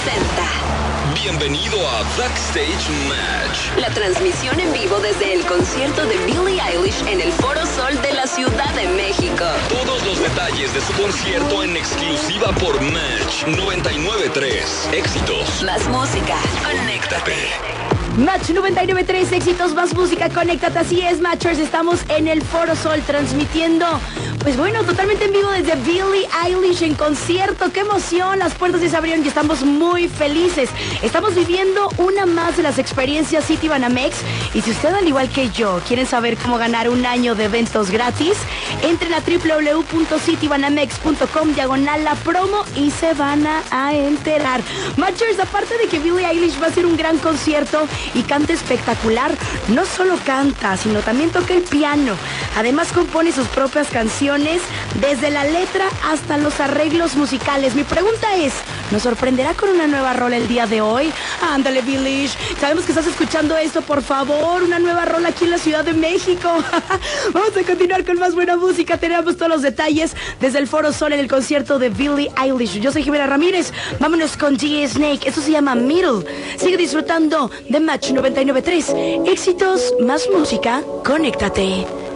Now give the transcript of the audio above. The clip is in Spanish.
Bienvenido a Backstage Match. La transmisión en vivo desde el concierto de Billie Eilish en el Foro Sol de la Ciudad de México. Todos los detalles de su concierto en exclusiva por Match 99.3. Éxitos. Más música. Conéctate. Match 99.3, éxitos, más música, conéctate. Así es, Matchers, estamos en el Foro Sol transmitiendo, pues bueno, totalmente en vivo desde Billie Eilish en concierto. ¡Qué emoción! Las puertas ya se abrieron y estamos muy felices. Estamos viviendo una más de las experiencias Citibanamex. Y si usted, al igual que yo, quieren saber cómo ganar un año de eventos gratis, entren a www.citibanamex.com/la promo y se van a enterar. Matchers, aparte de que Billie Eilish va a hacer un gran concierto y canta espectacular, no solo canta, sino también toca el piano. Además compone sus propias canciones, desde la letra hasta los arreglos musicales. Mi pregunta es, ¿nos sorprenderá con una nueva rola el día de hoy? Ándale, Billie, sabemos que estás escuchando esto, por favor, una nueva rola aquí en la Ciudad de México. Vamos a continuar con más buena música. Tenemos todos los detalles desde el Foro Sol en el concierto de Billie Eilish. Yo soy Jimena Ramírez, vámonos con G. Snake. Esto se llama Middle. Sigue disfrutando de Match 99.3. Éxitos, más música, conéctate.